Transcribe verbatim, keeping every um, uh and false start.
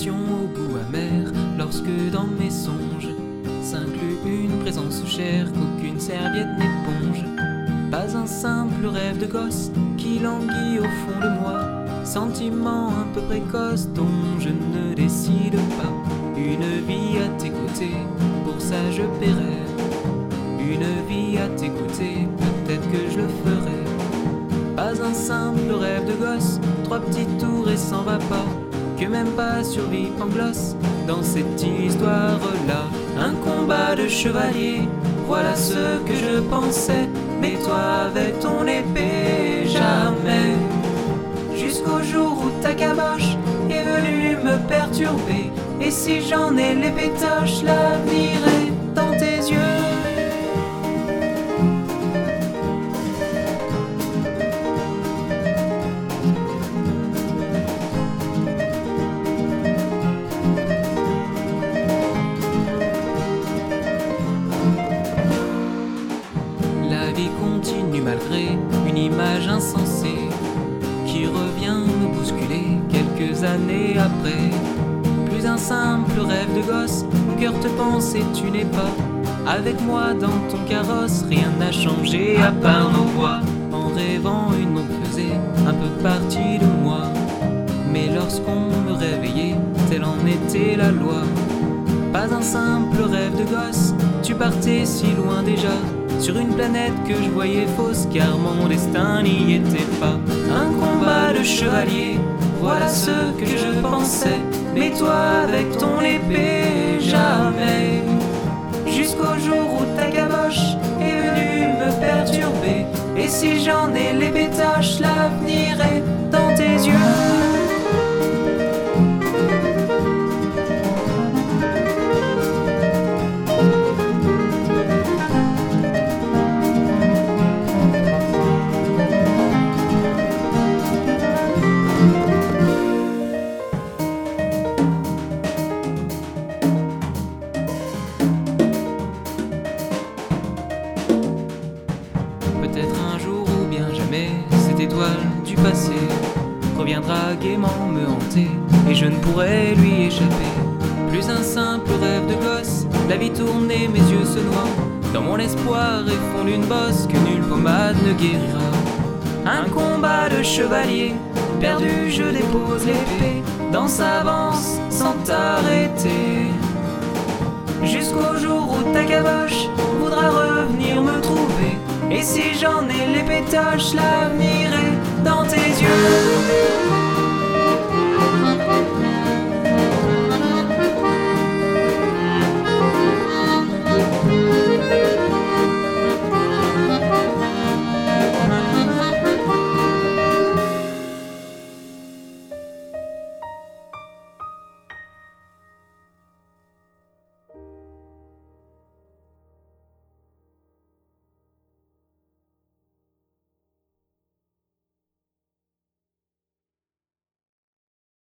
passion au goût amer, lorsque dans mes songes s'inclut une présence chère qu'aucune serviette n'éponge. Pas un simple rêve de gosse qui languit au fond de moi, sentiment un peu précoce dont je ne décide pas. Une vie à tes côtés, pour ça je paierai. Une vie à tes côtés, peut-être que je le ferai. Pas un simple rêve de gosse, trois petits tours et s'en va pas, que même pas survit en gloss dans cette histoire-là. Un combat de chevalier, voilà ce que je pensais, mais toi avec ton épée, jamais. Jusqu'au jour où ta caboche est venue me perturber, et si j'en ai les pétoches, l'avenir est dans tes yeux. La vie continue malgré une image insensée qui revient me bousculer quelques années après. Plus un simple rêve de gosse, mon cœur te pense et tu n'es pas avec moi dans ton carrosse. Rien n'a changé à part nos voix. En rêvant, une ombre faisait un peu partie de moi, mais lorsqu'on me réveillait, telle en était la loi. Pas un simple rêve de gosse, tu partais si loin déjà, sur une planète que je voyais fausse, car mon destin n'y était pas. Un combat de chevalier, voilà ce que je pensais, mais toi avec ton épée, jamais. Jusqu'au jour où ta caboche est venue me perturber, et si j'en ai les pétoches, l'avenir est dans tes yeux. Peut-être un jour ou bien jamais, cette étoile du passé reviendra gaiement me hanter, et je ne pourrai lui échapper. Plus un simple rêve de gosse, la vie tourne et mes yeux se noient dans mon espoir et fond d'une bosse que nulle pommade ne guérira. Un combat de chevalier, perdu je dépose l'épée, dans s'avance sans t'arrêter. Jusqu'au jour où ta caboche voudra revenir me trouver, et si j'en ai les pétoches, l'avenir